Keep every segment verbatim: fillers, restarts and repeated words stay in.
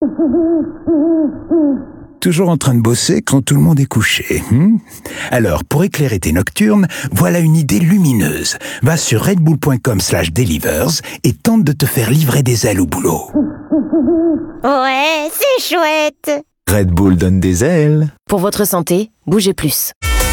Toujours en train de bosser quand tout le monde est couché. Hmm Alors, pour éclairer tes nocturnes, voilà une idée lumineuse. Va sur redbull.com slash delivers et tente de te faire livrer des ailes au boulot. Ouais, c'est chouette. Red Bull donne des ailes. Pour votre santé, bougez plus.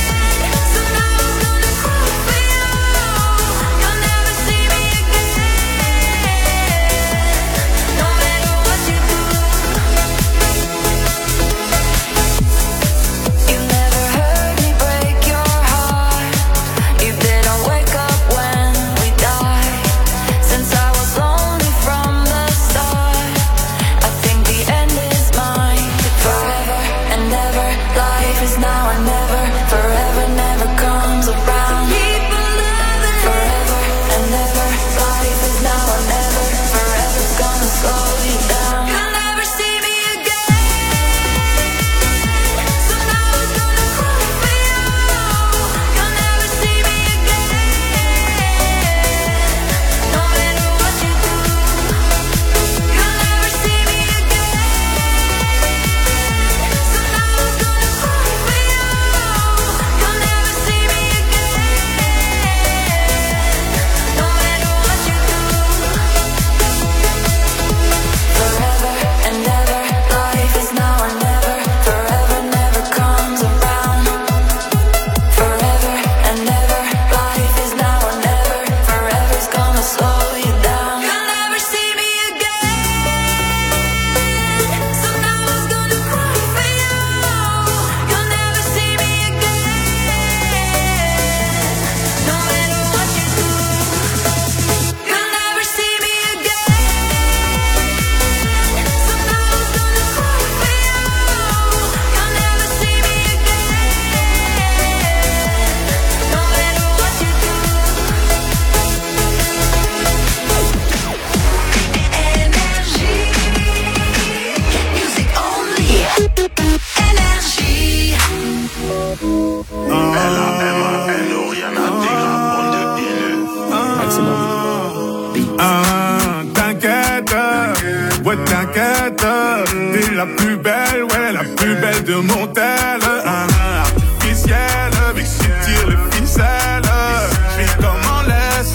T'es la plus belle, ouais, la plus belle de mon tel. Un artificiel, avec qui tire les ficelles. J'vis comme en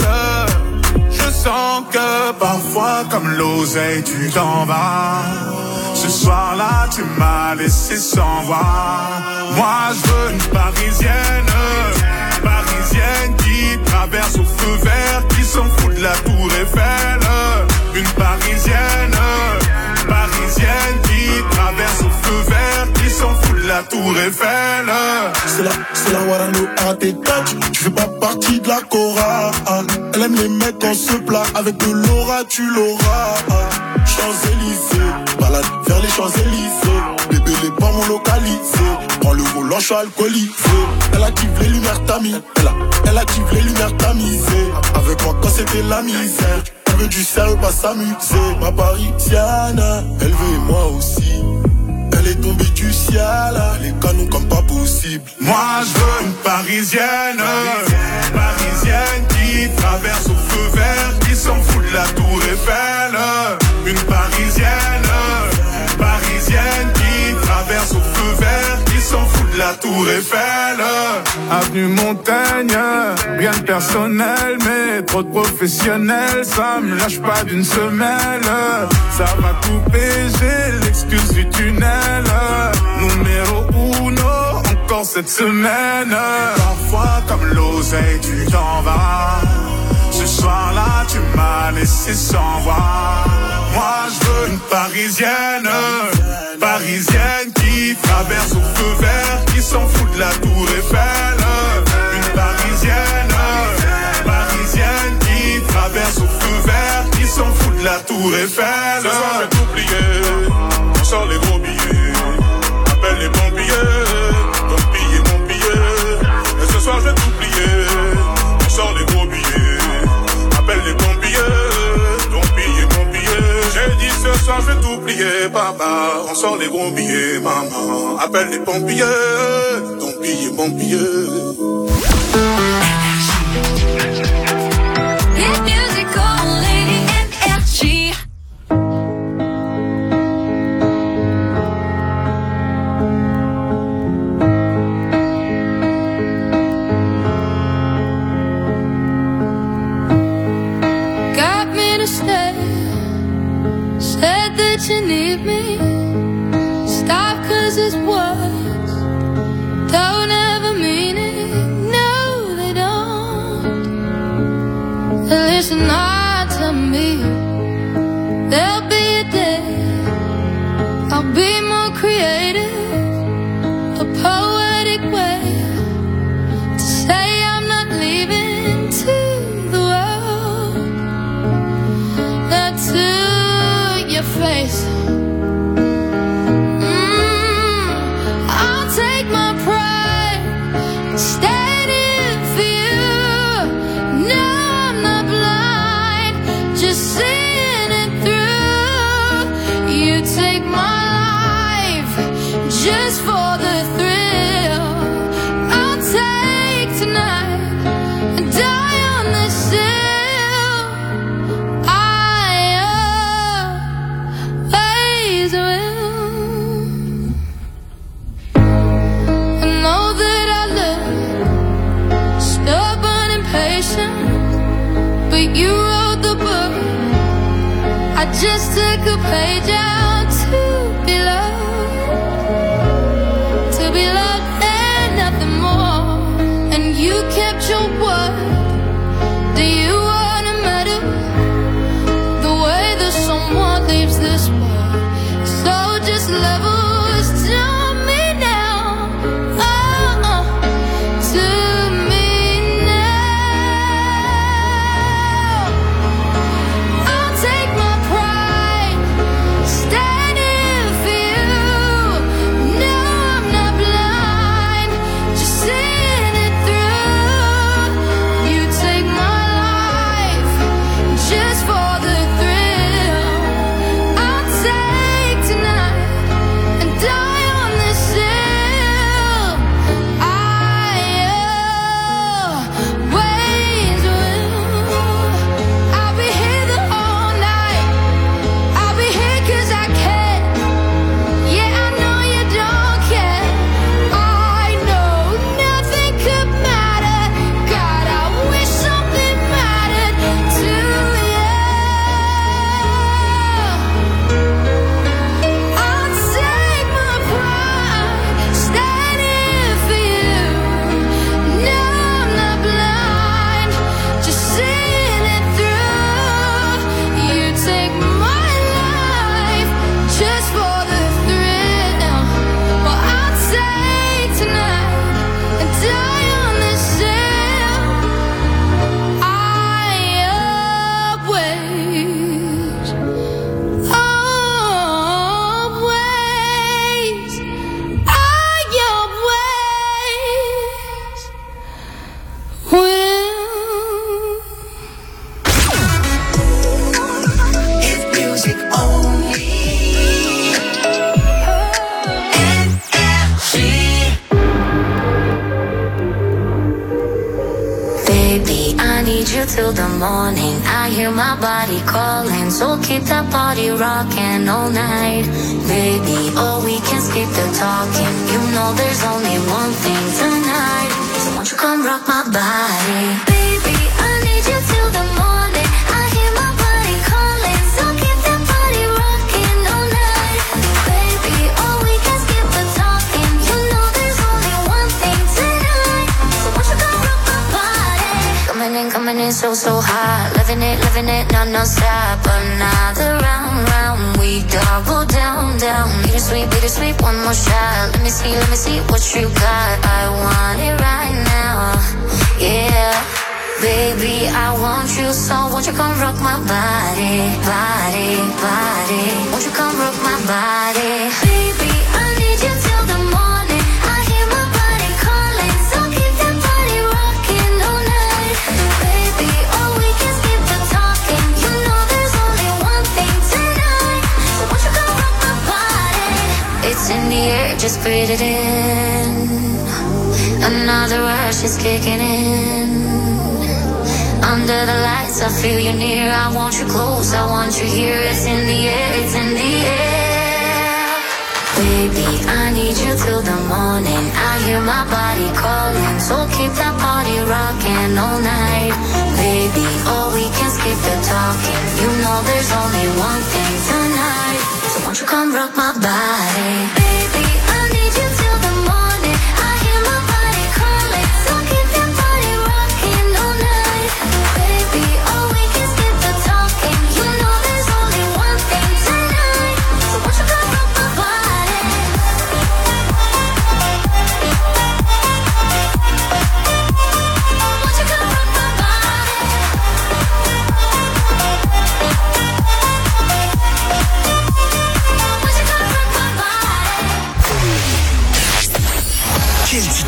laisse. Je sens que parfois, comme l'oseille, tu t'en vas. Ce soir-là, tu m'as laissé sans voix. Moi, je veux une parisienne. Parisienne qui traverse au feu vert, qui s'en fout de la tour Eiffel. Une parisienne. Parisienne qui traverse au feu vert, qui s'en fout de la tour Eiffel. C'est la, c'est la Warano à tes touch. Tu fais pas partie de la chorale. Elle aime les mecs en se plat. Avec de l'aura, tu l'auras. Champs-Élysées, balade vers les Champs-Élysées. Bébé, les pas mon localisé. Prends le volant, je suis alcoolisé. Elle active les lumières tamisées. Elle, a, elle active les lumières tamisées. Avec moi quand c'était la misère. Elle veut du sérieux, pas s'amuser. Ma parisienne, elle veut et moi aussi. Elle est tombée du ciel, elle est canon comme pas possible. Moi je veux une parisienne, parisienne, parisienne qui traverse au feu vert, qui s'en fout de la tour Eiffel. Une parisienne, parisienne qui traverse au feu vert, qui s'en fout de la tour Eiffel. Avenue Montaigne, rien de personnel, mais trop de professionnels, ça me lâche pas d'une semelle. Ça va couper, j'ai l'excuse du tunnel. Numéro uno, encore cette semaine. Parfois comme l'oseille, tu t'en vas. Ce soir-là, tu m'as laissé sans voix. Moi, je veux une parisienne, parisienne qui traverse au feu vert, qui s'en fout de la tour Eiffel. Une parisienne, parisienne qui traverse au feu vert, qui s'en fout de la tour Eiffel. Ce soir, je vais t'oublier, on sort les gros billets. Appelle les pompiers, ton billet, mon billet. Et ce soir, je vais t'oublier, on sort les gros billets. Appelle les pompiers, ton billet, mon billet. J'ai dit ce soir, je vais t'oublier, papa. On sort les gros billets, maman. Appelle les pompiers, ton billet, mon billet. created a poetic way to say I'm not leaving to the world, not to your face. Mm, I'll take my pride, standing for you. No, I'm not blind, just seeing it through. You take my life just for the thrill. I'll take tonight and die on this hill. I always will. I know that I look stubborn and patient, but you wrote the book. I just took a page out to be loved, to be loved and nothing more. And you kept your word. Do you want a medal? The way that someone leaves this world. So just levels to me now. Oh, oh, to me now. I'll take my pride, standing for you. No, I'm not blind, just seeing it through. You take my life just for the thrill. I'll take tonight and die on this hill. I always will. I'll be here the whole night. I'll be here 'cause I can. Yeah, I know you don't care. I know nothing could matter. God, I wish something mattered to you. I'll take my pride, standing for you. No, I'm not blind, just seeing it through. You take my life just for the thrill. Well, I'll take tonight and die on this hill. I always, always, I always will. If music only. N F G. Baby, I need you till the morning. I hear my body calling, so keep that body rocking all night. Baby, oh, we can skip the talking. You know there's only one thing tonight. So won't you come rock my body? Baby, I need you till the morning. I hear my body calling, so keep that body rocking all night. Baby, oh, we can skip the talking. You know there's only one thing tonight. So won't you come rock my body? Coming in, coming in so, so hot. Living it, living it, no, no stop. Another round, round, we double down, down. Bittersweet, bittersweet, one more shot. Let me see, let me see what you got. I want it right now, yeah. Baby, I want you, so won't you come rock my body, body, body. Won't you come rock my body? Baby, I need you till the morning. I hear my body calling, so keep that body rocking all night. Baby, oh, we can skip the talking. You know there's only one thing tonight. So won't you come rock my body? It's in the air, just breathe it in. Another rush is kicking in. Under the lights, I feel you near. I want you close, I want you here. It's in the air, it's in the air. Baby, I need you till the morning. I hear my body calling, so keep that body rocking all night. Baby, oh, we can skip the talking. You know there's only one thing tonight. So won't you come rock my body? Baby, I need you till the morning. I hear my body calling, so keep that body rocking all night. Baby, oh, we can skip the talking. You know there's only one thing tonight. So won't you come rock my body?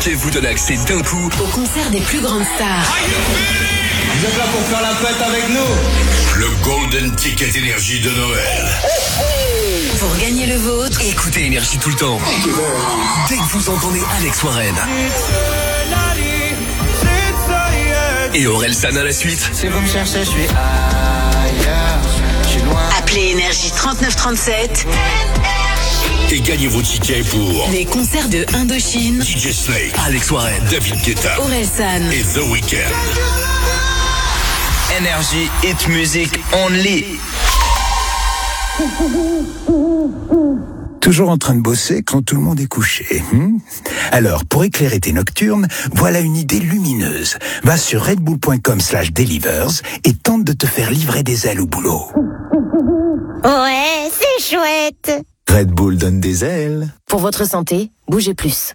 ticket vous donne accès d'un coup au concert des plus grandes stars. Vous êtes là pour faire la fête avec nous? Le Golden Ticket Énergie de Noël. Pour gagner le vôtre, écoutez Énergie tout le temps. Dès que vous entendez Alex Warren et Orelsan à la suite. Si vous me cherchez, je suis ailleurs. Je suis loin. Appelez Énergie trente-neuf trente-sept. Et gagnez vos tickets pour les concerts de Indochine, D J Snake, Alex Warren, David Guetta, Orelsan et The Weeknd. Énergie, hit music only. Toujours en train de bosser quand tout le monde est couché. Hmm Alors, pour éclairer tes nocturnes, voilà une idée lumineuse. Va sur redbull.com slash delivers et tente de te faire livrer des ailes au boulot. Ouais, c'est chouette. Red Bull donne des ailes. Pour votre santé, bougez plus.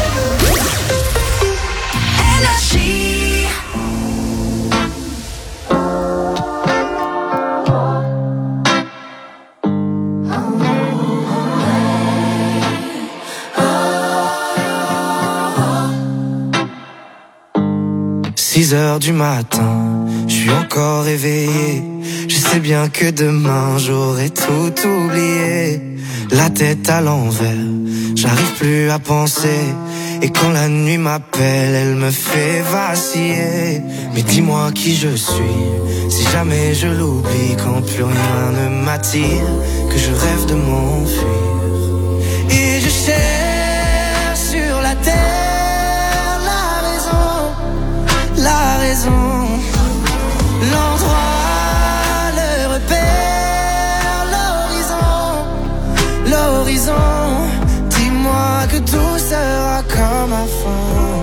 six heures du matin, je suis encore réveillé. Je sais bien que demain j'aurai tout oublié. La tête à l'envers, j'arrive plus à penser. Et quand la nuit m'appelle, elle me fait vaciller. Mais dis-moi qui je suis, si jamais je l'oublie. Quand plus rien ne m'attire, que je rêve de m'enfuir. Et je cherche sur la terre la raison, la raison, l'endroit, le repère, l'horizon, l'horizon. Dis-moi que tout sera comme avant.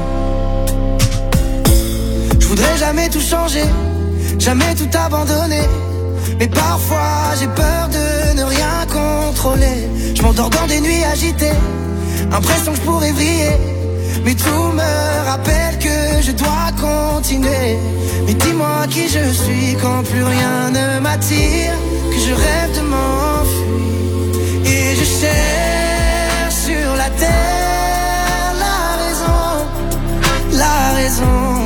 Je voudrais jamais tout changer, jamais tout abandonner. Mais parfois j'ai peur de ne rien contrôler. Je m'endors dans des nuits agitées, impression que je pourrais briller. Mais tout me rappelle que je dois continuer. Mais dis-moi qui je suis quand plus rien ne m'attire, que je rêve de m'enfuir. Et je cherche sur la terre la raison, la raison,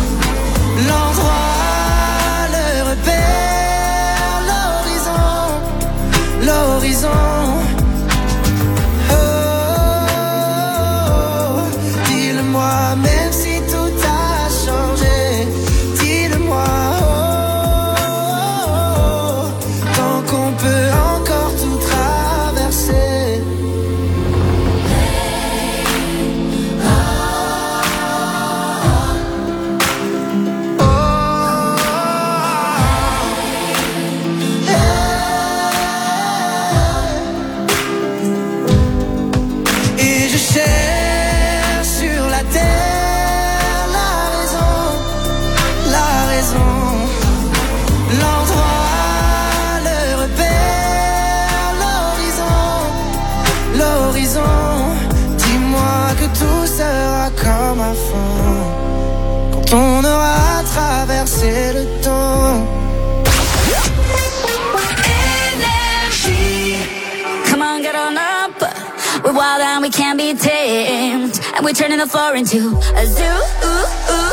l'endroit, le repère, l'horizon, l'horizon. Même si tout a changé, dis-le-moi, oh, oh, oh, tant qu'on peut encore tout traverser. Oh, oh, oh, oh. Et je cherche tout sera comme avant, quand on aura traversé le temps. Energy. Come on, get on up. We're wild and we can't be tamed, and we're turning the floor into a zoo. Ooh, ooh.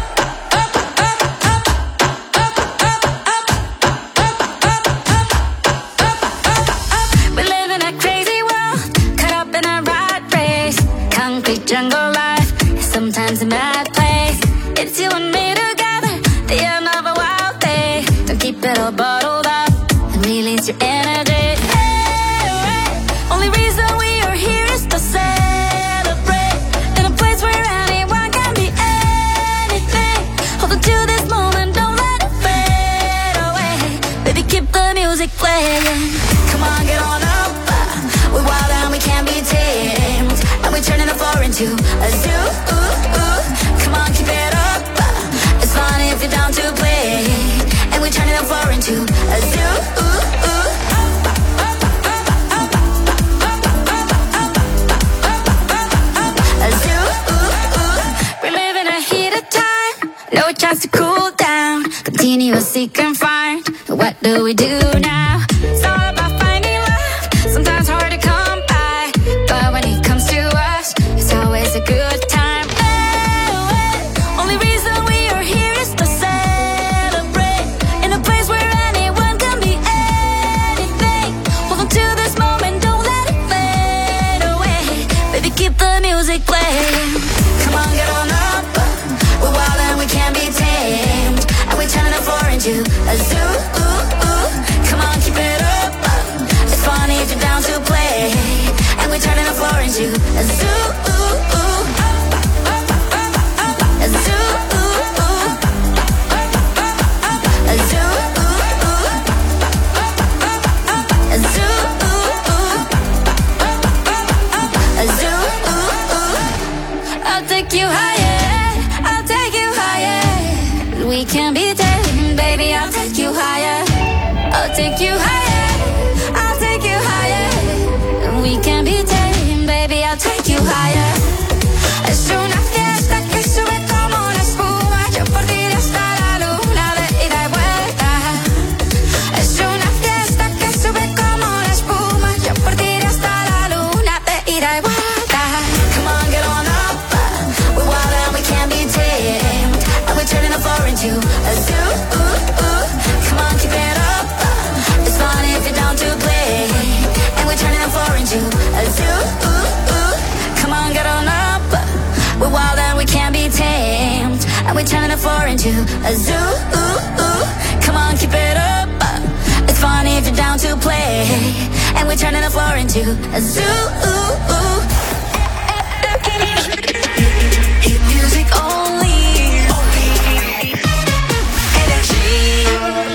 Jungle life, sometimes a mad place. It's you and me together, the end of a wild day. Don't keep it all bottled up and release your energy. Hey, hey. Only reason we are here is to celebrate, in a place where anyone can be anything. Hold on to this moment, don't let it fade away. Baby, keep the music playing. Come on, get on up. We're wild and we can't be tamed, and we're turning the floor into a zoo. Ooh, ooh. Come on, keep it up. It's fun if you're down to play, and we're turning the floor into a zoo. Ooh, ooh. A zoo. Ooh, ooh. We're living a heated time, no chance to cool down. Continue seek and find. What do we do now? It's all about finding love. Sometimes hard to come by, but when it comes to us, it's always a good time. you higher, I'll take you higher. We can be tamed, baby, I'll take you higher. I'll take you higher, I'll take you higher. We can be tamed, baby, I'll take you higher. Es una fiesta que sube como una espuma. Yo por ti hasta la luna de ida y vuelta. Es una fiesta que sube como una espuma. Yo por ti hasta la luna de ida y vuelta. Come on, get on up. We're wild and we can't be tamed. And we're turning the floor into a zoo. Come on, keep it up. It's fun if you're down to play. And we're turning the floor into a zoo. Come on, get on up. We're wild and we can't be tamed. And we're turning the floor into a zoo. Come on, keep it up. It's fun if you're down to play. And we're turning the floor into a zoo. Hit music only. Energy.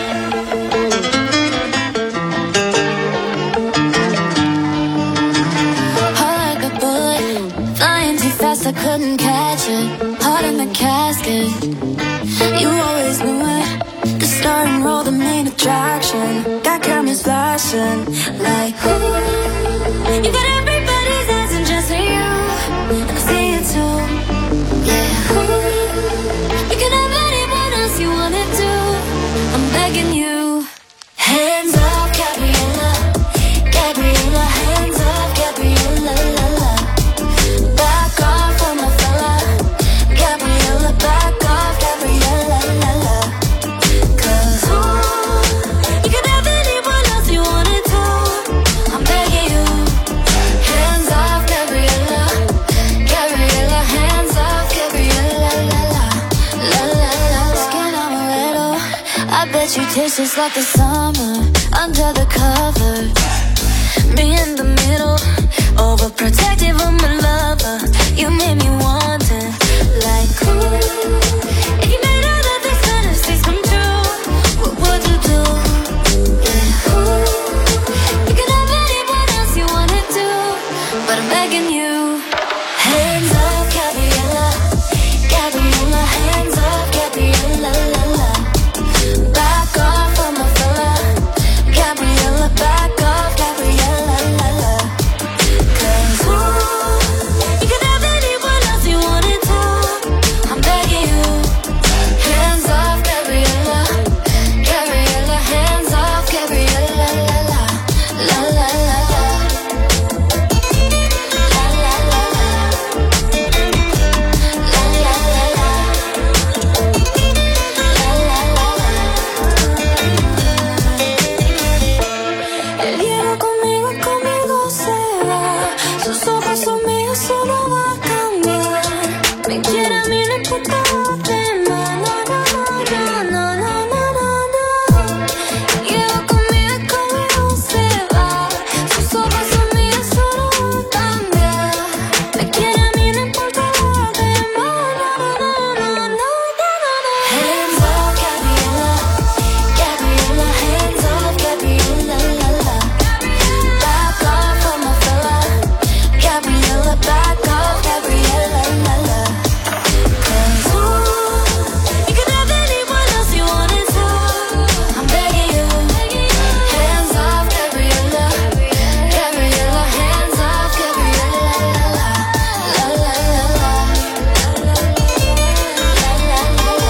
Hard like a bullet, flying too fast, I couldn't catch it. Heart in the casket. You always knew it. The star and roll, the main attraction. Got cameras flashing like ooh. You got everybody's eyes and just you. And I see it too. Yeah. Ooh. You can have anyone else you wanna do. I'm begging you. Hands up, Gabriella. Gabriella, hands up, Gabriella, la la. Back off from my fella. Gabriella, back off, Gabriella, la la. Cause ooh, you can have anyone else you wanna do. I'm begging you. Hands off, Gabriella. Gabriella, hands off, Gabriella, la la. La la la. Skin amaretto. I bet you taste just like the summer under the covers. Me in the middle, overprotective of my lover. You made me want it, like ooh. If you made all of these fantasies come true, what would you do? Yeah, ooh. You can have anyone else you wanna do, but I'm begging you. Hands up, Gabriella, Gabriella, hands up, Gabriella, la la. Back off from my fella, Gabriella, back off, Gabriella, la la. Cause ooh, you can have anyone else you wanna do. I'm begging you. Hands off, Gabriella, Gabriella, hands off, Gabriella, la la. La la la la. La la la la. La la la la. La la la la. Él viene conmigo, conmigo se va. Sus ojos son míos, eso no va a cambiar. Me quiere a mí, no importa lo demás. No, no, no, no, no, no, no. Lleva conmigo, conmigo se va. Sus ojos son míos, eso no va a cambiar. Me quiere a mí, no importa lo demás. No, no, no, no, no, no. Hands up, Gabriella, Gabriella, hands up, Gabriella, la la. Back off from my fella, Gabriella, back off, Gabriella, la la. Cause ooh, you can have anyone else you wanna do. I'm begging you. Hands off, Gabriella, Gabriella, hands off, Gabriella, la la. La la la la. La la la la. La la la la.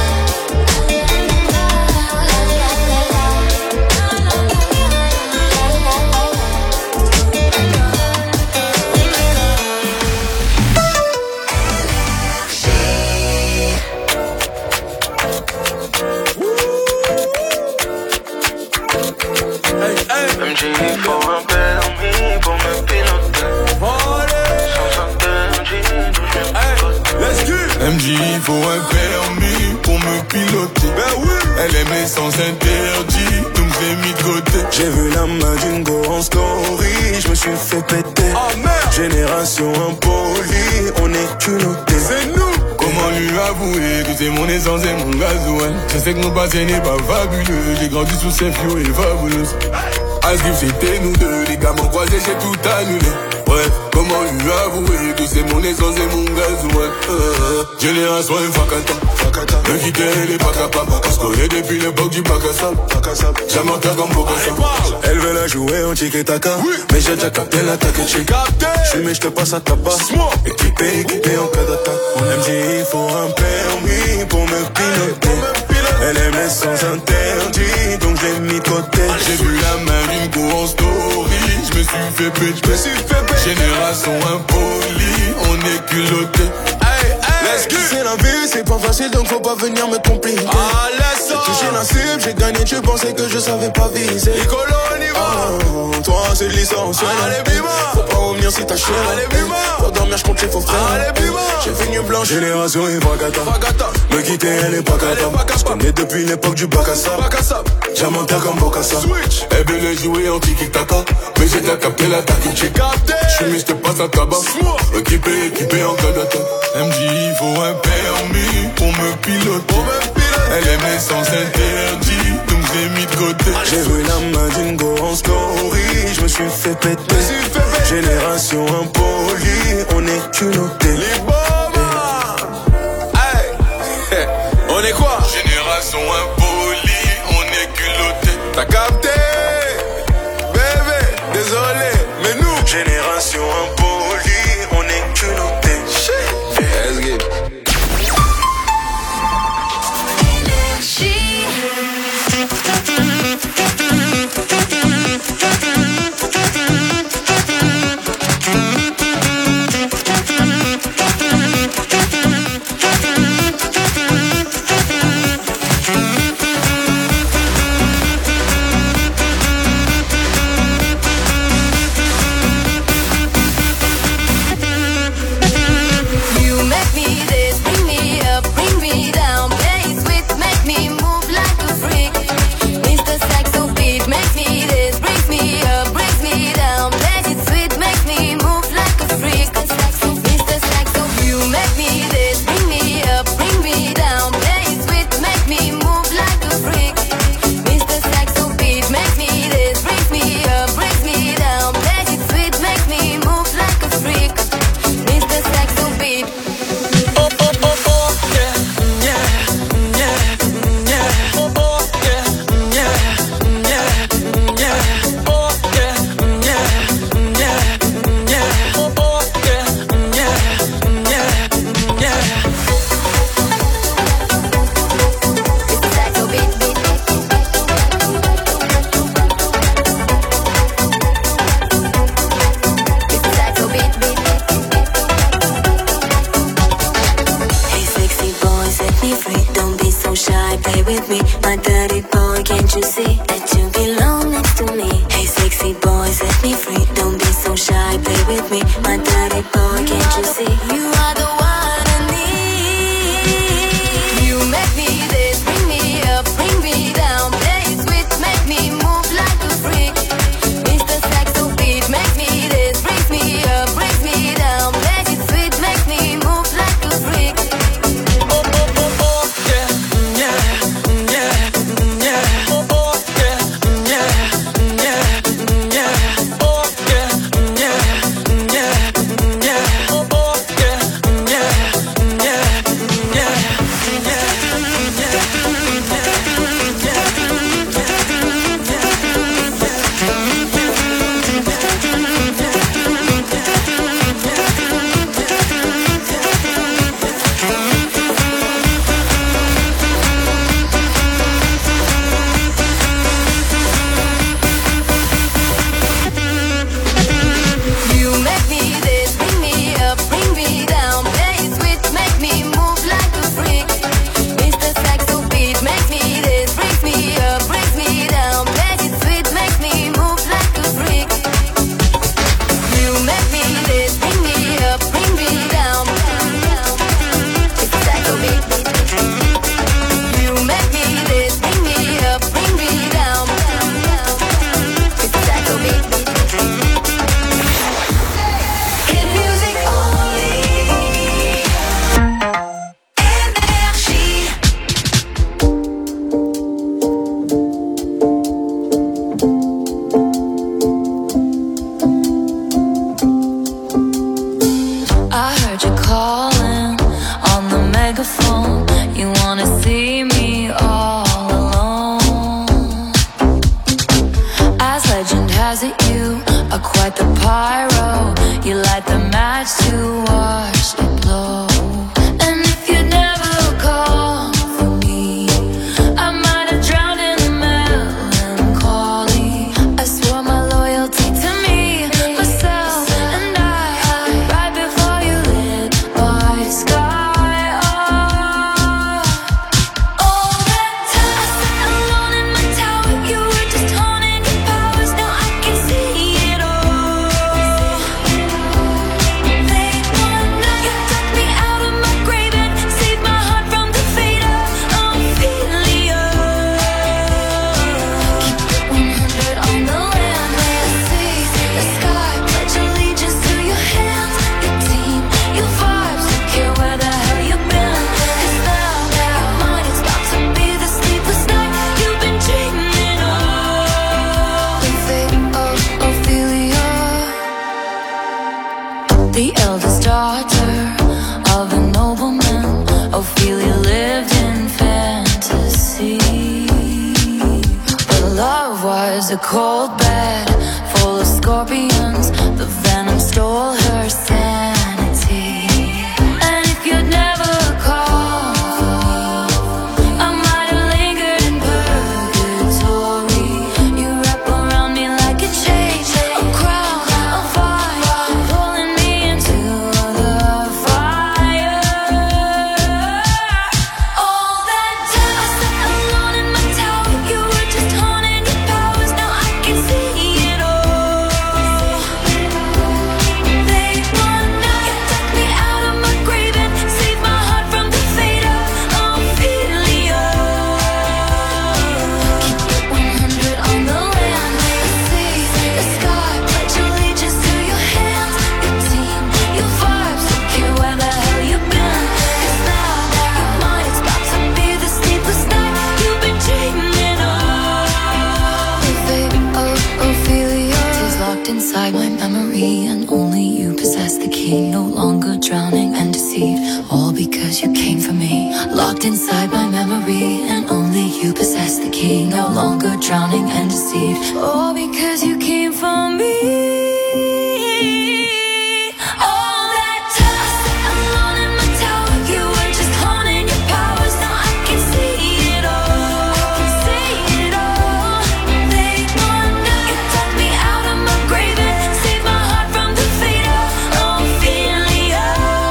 M G faut un permis pour me piloter. Sans un M G, d'où je me M J, il faut un permis pour me piloter. Ben oui. Elle aime l'essence interdit, donc j'ai mis de côté. J'ai vu la main d'une go en story, je me suis fait péter. Oh merde. Génération impolie, on est culottés. C'est nous. Comment lui avouer que c'est mon essence et mon gasoil. Je sais que mon passé n'est pas fabuleux. J'ai grandi sous ces flots et fabuleuses. Asgrif c'était nous deux, les gars m'ont croisé, j'ai tout annulé. Ouais ouais. Comment lui avouer que c'est mon essence et mon gaz, ouais. Euh, génération Fakata, Fakata. Me quitter, elle est pas capable. On se connaît depuis l'époque du bac à sable. Jamais en comme Bokassa. Elle veut la jouer en tiki-taka. Oui. Mais j'ai déjà capté l'attaque et j'ai capté. J'suis mais j'te passe à ta base. Équipé, équipé en cas d'attaque. On M J, il faut un permis pour me piloter. Elle aime les sens interdits, donc je l'ai mis de côté. J'ai vu la main d'une go en story, je me suis fait péter. Génération impolie, on est culotté. Hey, hey, c'est la vie, c'est pas facile, donc faut pas venir me compliquer. Ah, j'ai touché la cible, j'ai gagné, tu pensais que je savais pas viser. Nicolo, on y va. Oh, toi, c'est licence. Allez, bima. Faut pas revenir si t'as chier. Allez, bima. Pour dormir, je compte les faux frères. Allez, bima. J'ai fini blanche. Génération Fakata. Me quitter, elle est pas capable. Je connais depuis l'époque du bac à sable. Diamantin comme Bokassa. Elle veut les jouer en tiki-taka. Mais j'ai déjà capté l'attaque. J'ai capté. J'suis mis, j'te passe à tabac. Équipé, équipé en cas d'attaque. M J, il faut un permis pour me piloter. Elle aime les sens interdits, donc j'ai mis de côté. J'ai vu la main d'une go en story, je me suis fait péter. Génération impolie, on est culotté. Hey. On est quoi? Génération impolie, on est culotté. T'as capté? Bébé, désolé, mais nous, génération impolie, on est culotté. Let's get. light the match to watch it blow. And if you never call for me, I might have drowned in the melancholy. I swore my loyalty to me, myself, and I, right before you lit my sky. Oh, all that time I sat alone in my tower, you were just honing your powers. Now I can see it all. Late one night, you took me out of my grave and saved my heart from the fate of Ophelia. Keep it one hundred on the land, the sea, the sky. Pledge allegiance to your hands, your team, your vibes. Don't care where the hell you've been. 'Cause now, now, mine it's about to be the sleepless night you've been dreaming of. The fate of Ophelia, the eldest daughter of a nobleman. Ophelia lived in fantasy. Her love was a cold bed full of scorpions. The venom stole her sanity. And if you'd never called for me, I might have lingered in purgatory. You wrap around me like a chain, a crown, a fire, pulling me into the fire. All that time I sat alone in my tower, you were just honing your powers. Now I can see it all. Late one night, you took me out of my grave and saved my heart from the fate of Ophelia. Keep it one hundred on the land, the sea, the sky. Pledge allegiance to your hands, your team, your vibes. Don't care where the hell you've been. 'Cause now, you're mine. It's about to be the sleepless night you've been dreaming of. The fate of Ophelia is locked inside my memory, and only you possess the key. No longer drowning and deceived, all because you came for me. Locked inside my memory, and only you possess the key. No longer drowning and deceived, all because you came for me. All that time I sat alone in my tower, you were just honing your powers. Now I can see it all. I can see it all. Late one night, you took me out of my grave and saved my heart from the fate of Ophelia.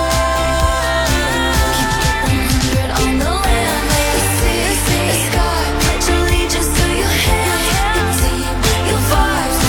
Keep it one hundred on the land, the sea, the sky. Pledge allegiance to your hands, your team, your vibes.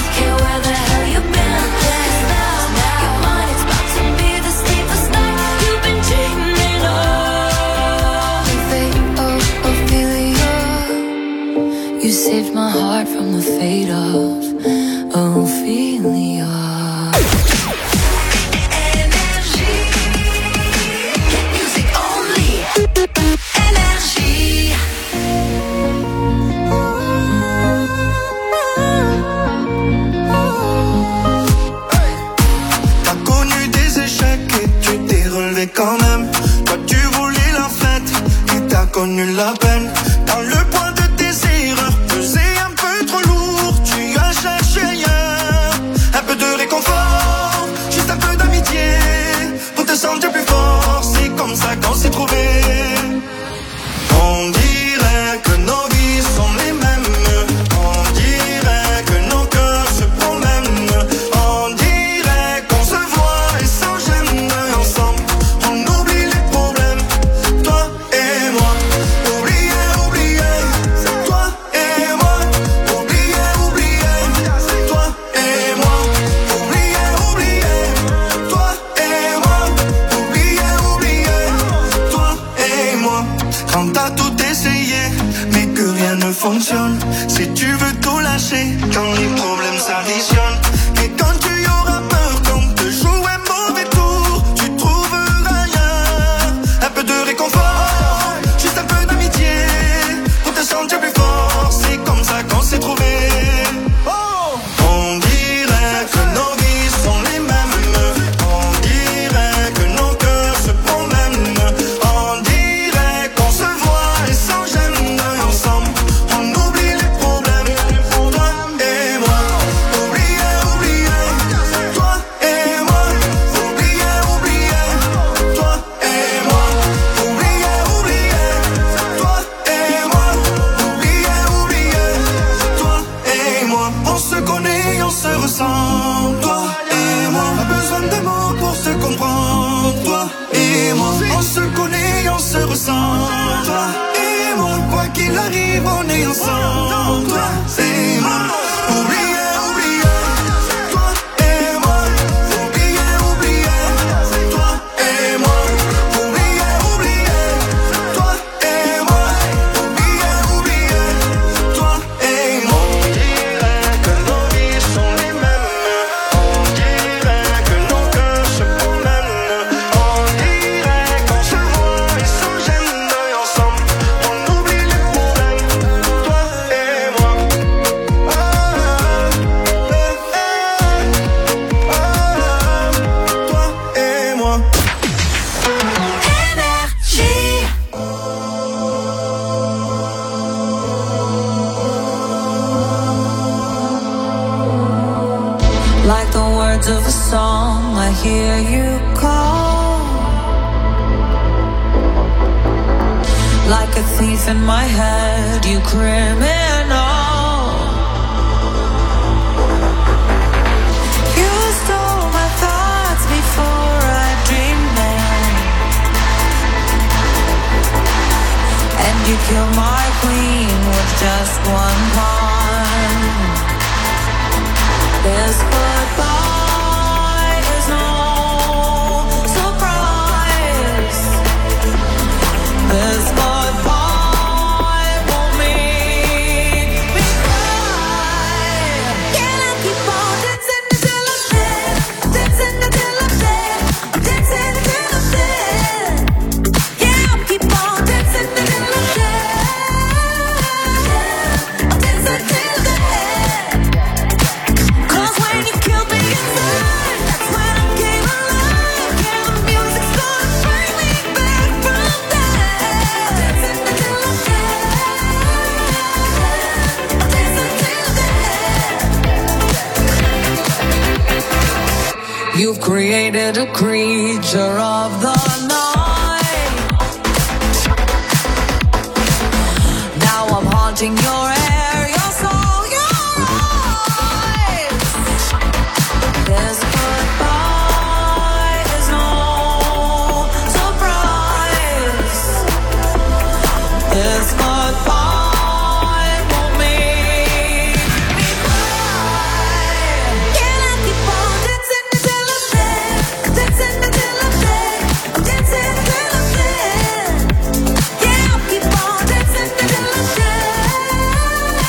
comprend. Toi et moi, on se connaît, on se ressent. Toi et moi, quoi qu'il arrive, on est ensemble. Toi et moi, oubliez, oubliez. Toi et moi, oubliez, oubliez. Toi et moi, oubliez, oubliez. Toi et moi, oubliez, oubliez. Toi et moi. On dirait que nos vies sont les mêmes. On dirait que nos cœurs se promènent. On dirait qu'on se voit et sans gêne et ensemble. On oublie les problèmes. Toi et moi. Ah, ah, ah, ah, toi et moi. Énergie. Like the words of a song, I hear you call. Like a thief in my head, you criminal. You stole my thoughts before I dreamed them. And you killed my queen with just one pawn. This goodbye is no surprise. This goodbye won't make me cry. Can I keep on dancing until I'm dead? Dancing until I'm dead. Dancing until I'm dead. Yeah, I'll keep on dancing until I'm dead. Dancing till the end. 'Cause when you killed me inside, that's when I came alive. Yeah, the music's gonna bring me back from death. Dancing until I'm dead. Dancing till the end. You've created a creature of the night. Now I'm haunting your air, your soul, your eyes. This goodbye is no surprise. This goodbye won't make me cry. Can I keep on dancing until I'm dead? Dancing until I'm dead. Dancing until I'm dead. Yeah, I'll keep on dancing until I'm dead.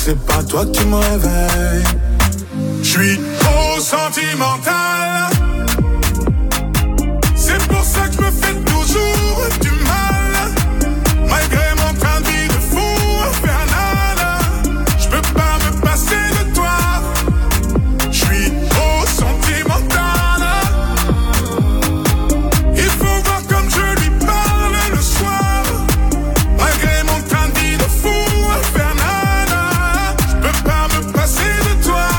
c'est pas toi qui me réveille. J'suis trop sentimental. C'est pour ça que je me fais toujours du mal. Malgré mon train de vie de fou infernal, j'peux pas me passer de toi. J'suis trop sentimental. Il faut voir comme je lui parle le soir. Malgré mon train de vie de fou infernal, j'peux pas me passer de toi.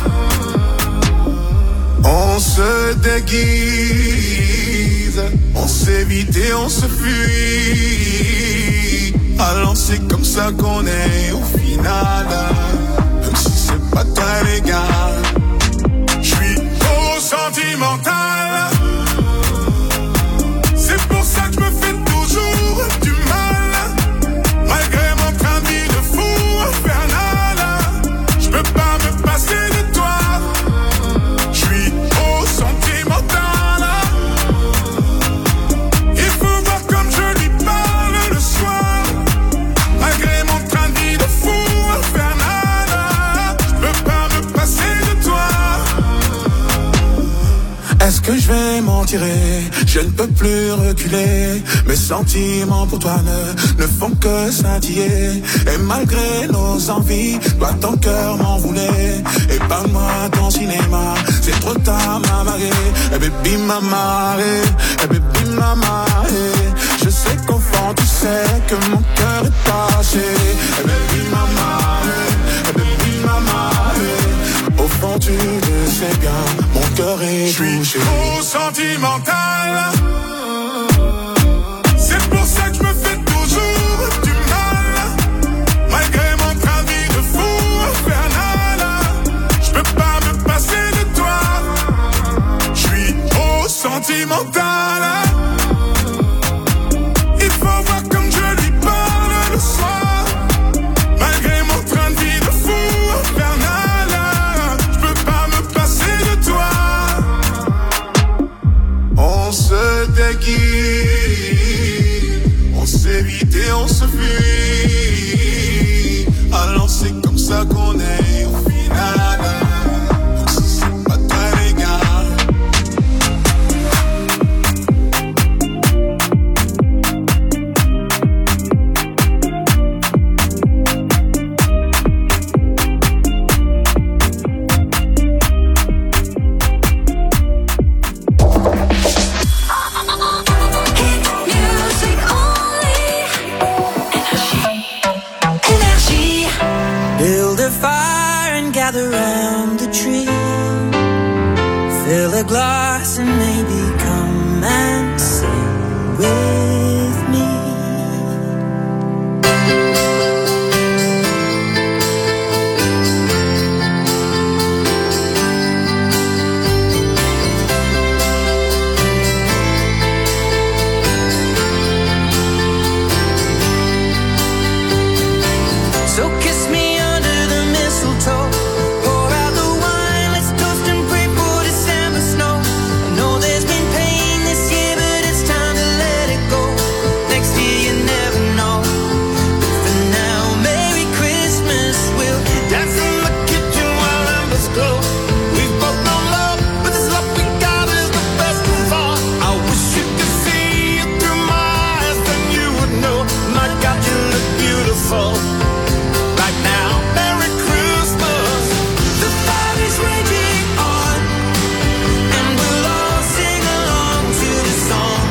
On se déguise, on s'évite et on se fuit. Alors c'est comme ça qu'on est au final. Même si c'est pas très légal. J'suis trop sentimental. C'est pour ça que je me fais toujours du mal. Malgré mon train de vie de fou infernal, j'peux pas me passer de toi. J'suis trop sentimental. Il faut voir comme je lui parle le soir. Malgré mon train de vie de fou infernal, j'peux pas me passer de toi. Est-ce que je vais m'en tirer? Je ne peux plus reculer. Mes sentiments pour toi ne, ne font que scintiller. Et malgré nos envies, toi ton cœur m'en voulait. Épargne-moi ton cinéma, c'est trop tard m'a marré. Eh baby m'a marré, eh baby m'a marré. Je sais qu'au fond tu sais que mon cœur est taché. Eh baby m'a marré, eh baby m'a marré. Au fond tu le sais bien, mon cœur est touché. J'suis trop sentimental. C'est pour ça que je me fais toujours du mal. Malgré mon train de vie de fou infernal, j'peux pas me passer de toi. J'suis trop sentimental. Il faut voir comme je lui parle le soir. Malgré mon train de vie de fou infernal, j'peux pas me passer de toi. On se déguise, on s'évite et on se fuit. Alors c'est comme ça qu'on est au final. Même si c'est pas très légal. Music only. Energy. Build a fire and gather round the tree. Fill a glass and maybe come and sing with me. So kiss me under the mistletoe. Pour out the wine, let's toast and pray for December snow. I know there's been pain this year, but it's time to let it go. Next year you never know. But for now, Merry Christmas. We'll dance in the kitchen while embers glow. We've both known love, but this love we got is the best of all. I wish you could see it through my eyes, then you would know. My God, you look beautiful. Right now, Merry Christmas. The fire is raging on, and we'll all sing along to the song.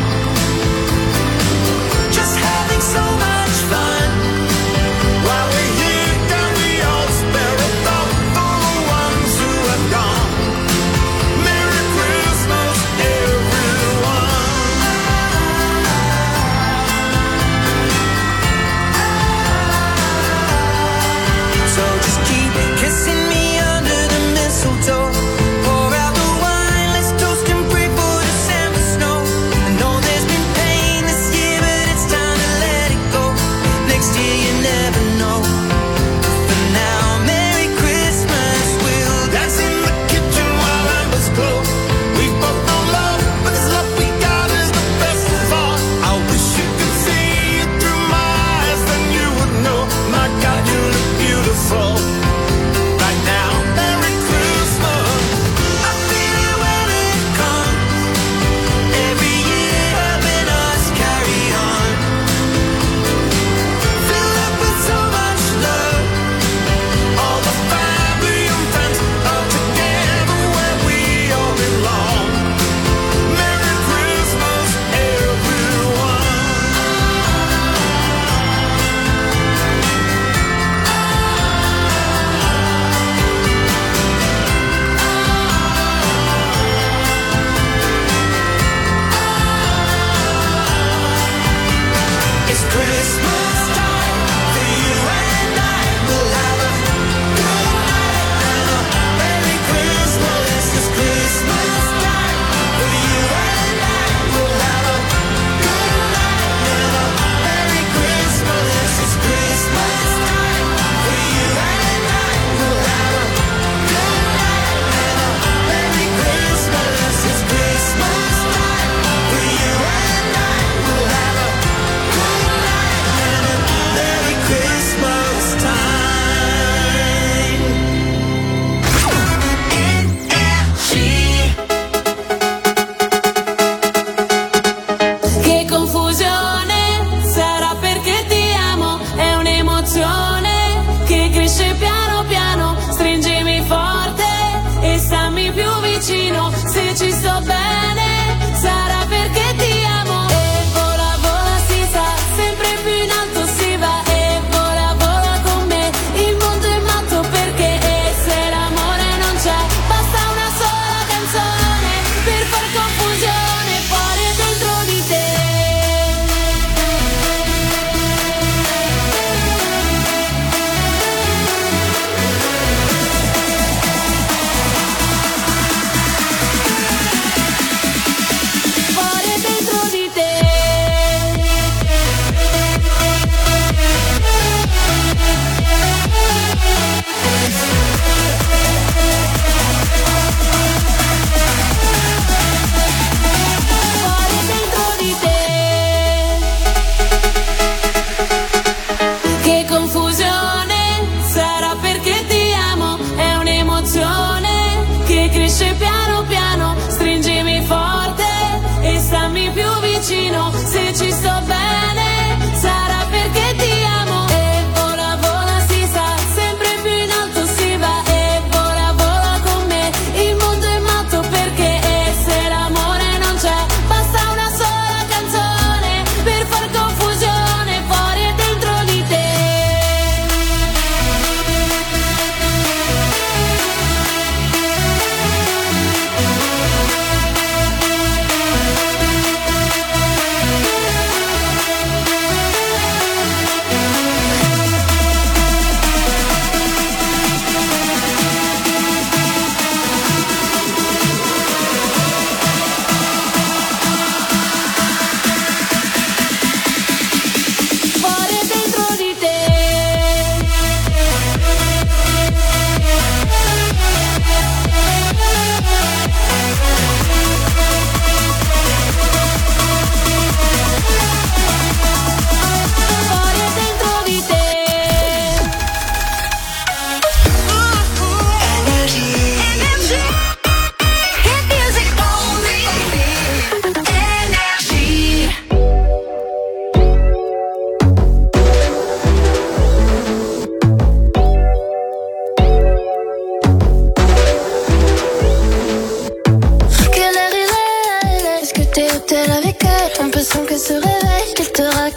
Just having so much fun. While we're here, can we all spare a thought for the ones who have gone? Merry Christmas, everyone.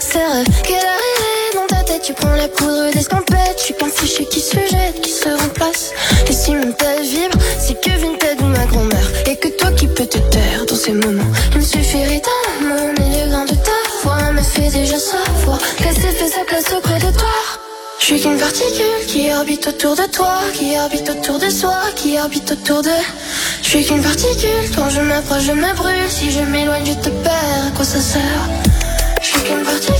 ses rêves. Quelle heure il est dans ta tête, tu prends la poudre d'escampette. Je suis qu'un fichier qui se jette, qui se remplace. Et si mon tel vibre, c'est que Vinted ou ma grand-mère. Et que toi qui peux te taire dans ces moments. Il me suffirait d'un mot, mais le grain de ta voix me fait déjà savoir qu'elle s'est fait sa place auprès de toi. Je suis qu'une particule qui orbite autour de toi, qui orbite autour de soi, qui orbite autour de... Je suis qu'une particule, quand je m'approche je me brûle. Si je m'éloigne je te perds, à quoi ça sert? Je suis qu'une particule.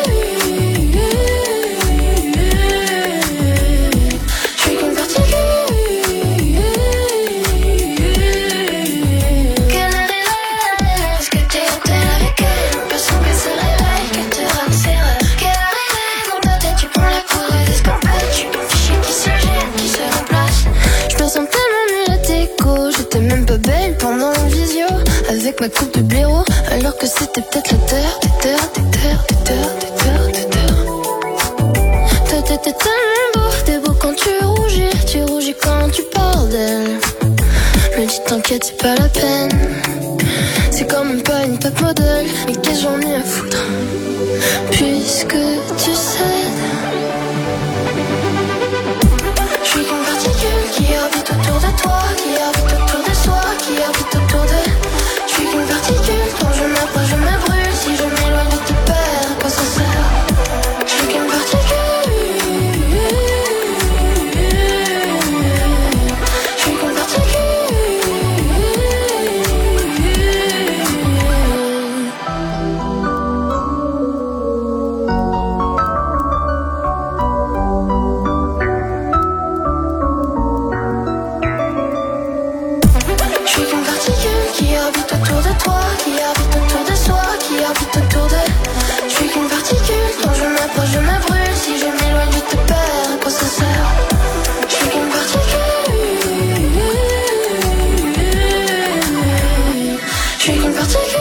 Avec ma coupe de blaireau, alors que c'était peut-être la terre, des terres, des terres, des terres, des terres, des terres. Toi t'étais tellement beau, t'es beau quand tu rougis, tu rougis quand tu parles d'elle. Me dis t'inquiète, c'est pas la peine, c'est quand même pas une top modèle, mais qu'est-ce que j'en ai à foutre, puisque tu cèdes. Je suis qu'une particule qui orbite autour de toi, qui orbite autour de soi, qui orbite autour de... Je suis qu'une particule, quand je m'approche je me brûle. Si je m'éloigne je te perds, à quoi ça sert? Je suis qu'une particule. Je suis qu'une particule. Je suis qu'une particule qui orbite autour de toi, qui orbite autour de soi, qui orbite autour de... Je suis qu'une particule, quand je m'approche je me brûle. Si je m'éloigne je te perds, à quoi ça sert? Je suis qu'une particule. Je suis qu'une particule.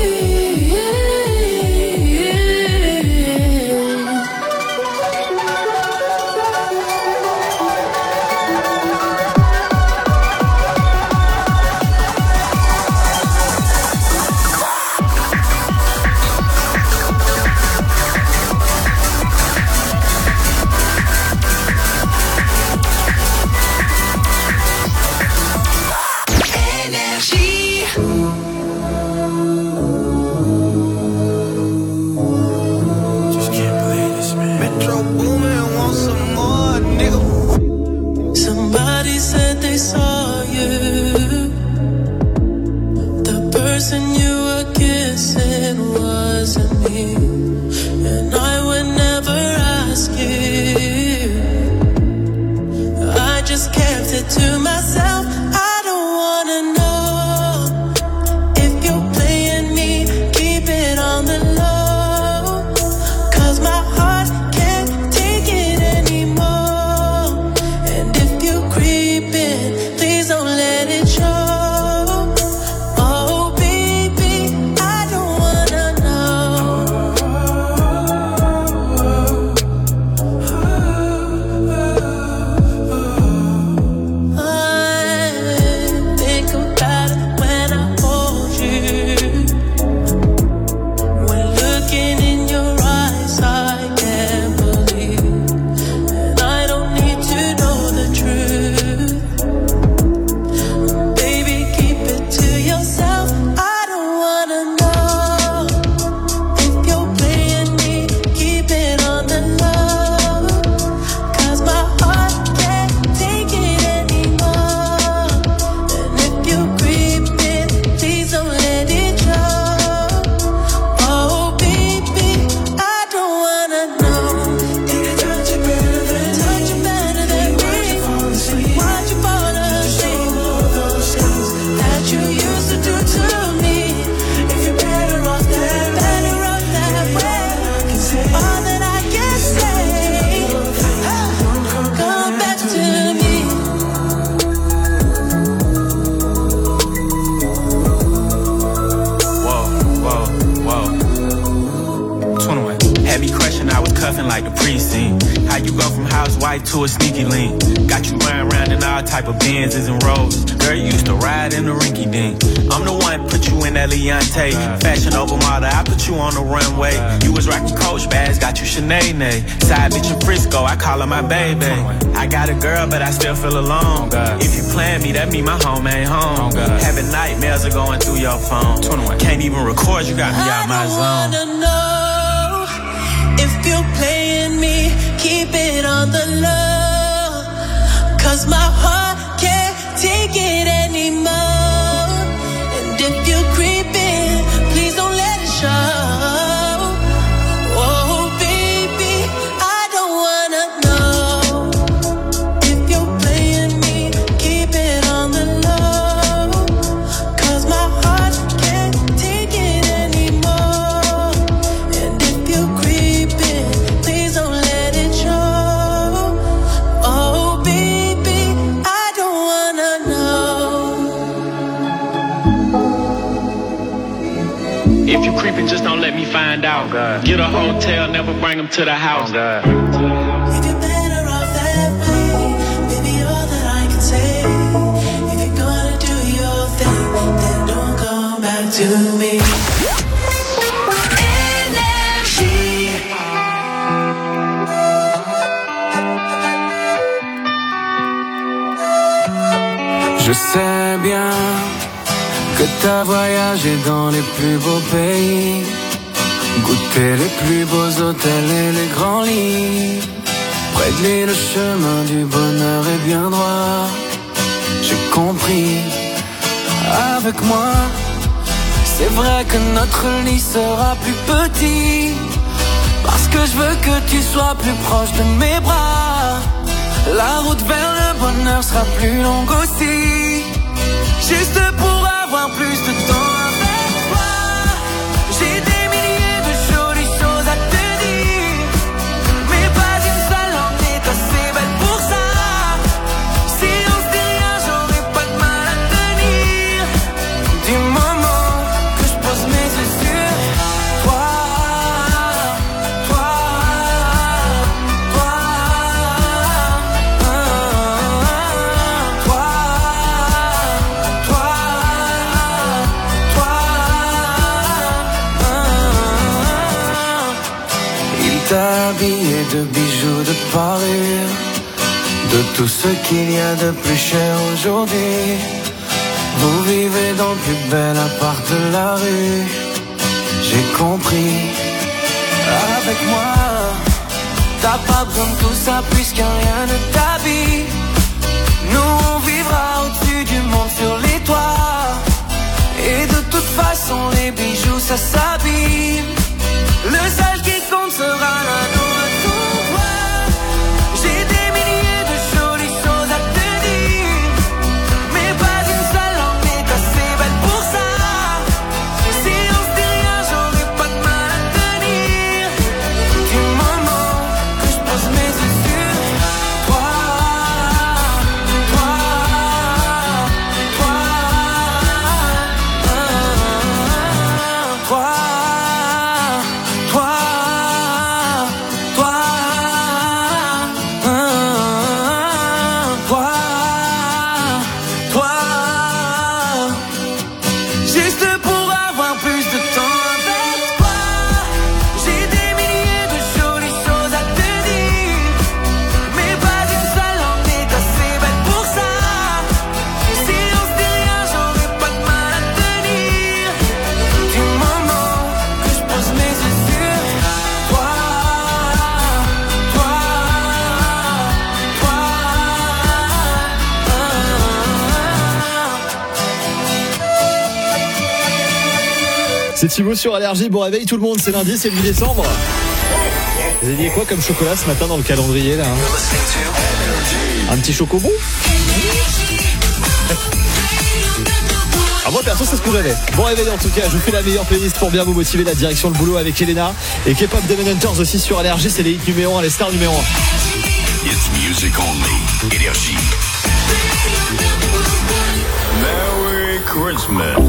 Somebody said they saw you. The person you were kissing wasn't me, and I would never ask you. I just kept it to myself. I don't wanna know if you're playing me. Keep it on the low, 'cause my heart can't take it anymore. How you go from housewife to a sneaky link? Got you riding around in all type of Benzes and Rolls. Girl, you used to ride in the rinky dink. I'm the one put you in that Leontay. Fashion over model, I put you on the runway. You was rocking Coach bags, got you Sinead. Side bitch in Frisco, I call her my baby. I got a girl, but I still feel alone. If you plan me, that mean my home ain't home. Having nightmares are going through your phone. Can't even record, you got me out my zone. I wanna know if you're playing me, keep it on the low. Cause my heart can't take it anymore. And if you're creeping, please don't let it show. Oh baby, I don't wanna know if you're playing me, keep it on the low. Cause my heart can't take it anymore. And if you're creeping, please don't let it show. Oh baby, I don't wanna know. If you creeping, just don't let me find out. Oh, get a hotel, never bring them to the house. Oh, If you're better off that way, baby, all that I can say. If you're gonna do your thing, then don't come back to me. Je sais bien que t'as voyagé dans les plus beaux pays, goûté les plus beaux hôtels et les grands lits. Près de lui, le chemin du bonheur est bien droit. J'ai compris. Avec moi, c'est vrai que notre lit sera plus petit, parce que je veux que tu sois plus proche de mes bras. La route vers le bonheur sera plus longue aussi, juste pour avoir plus de temps avec toi. J'ai des milliers de jolies choses à te dire, mais pas une seule en est assez belle pour ça. Si on se dit rien, j'aurai pas de mal à tenir. Du moment que je pose mes yeux sur toi, toi, toi, toi, toi, toi. Il t'a habillé de bijoux, de parures, de tout ce qu'il y a de plus cher aujourd'hui. Vous vivez dans le plus bel appart de la rue. J'ai compris. Avec moi, t'as pas besoin de tout ça puisque rien ne t'habille. Nous on vivra au-dessus du monde sur les toits. Et de toute façon les bijoux ça s'abîme. Le seul qui compte sera l'amour de ton roi. J'ai des milliers de jolies choses à te dire, mais pas une seule en est assez belle pour ça. Si on se dit rien, j'aurai pas de mal à tenir. Du moment que je pose mes yeux sur toi, toi, toi, toi, toi, toi, toi, toi, juste pour avoir plus de temps avec toi. J'ai des milliers de jolies choses à te dire, mais pas une seule en est assez belle pour ça. Si on se dit rien, j'aurai pas de mal à tenir. Du moment que je pose mes yeux sur toi, toi, toi, C'est Thibaut sur Allergie. Bon réveil tout le monde, c'est lundi, c'est le huit décembre. Vous avez dit quoi comme chocolat ce matin dans le calendrier là, hein? Un petit chocobon. Ah moi perso c'est ce que j'avais. Bon réveil en tout cas, je vous fais la meilleure playlist pour bien vous motiver, la direction le boulot avec Elena et K-pop Demon Hunters aussi sur Allergie, c'est les hits numéro un, les stars numéro un. It's music only. Énergie. Merry Christmas.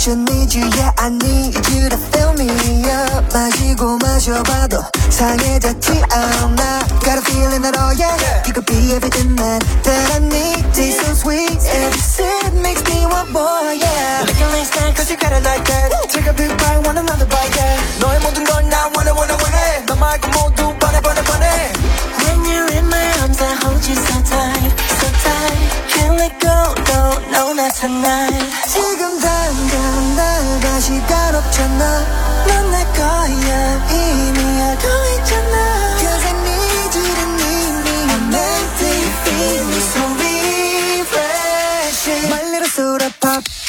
you, need you, yeah I need you to fill me up. 마시고 마셔봐도 상해졌지 않아. Got a feeling that oh yeah, you could be everything that that I need. Taste so sweet, every sip makes me want more, yeah. Making late night cause you got it like that. Take a big bite, want another bite, yeah. 너의 모든 건 나 wanna wanna wanna. 너 말고 모두 뻔해 뻔해 뻔해. When you're in my arms I hold you so tight, so tight. Can't let go, no, no, not tonight. 지금 당장 나가 시간 없잖아. 넌 내 거야 이미 알고 있잖아. Cause I need you to need me. I'm meant to feel me so refreshing. My little soda pop.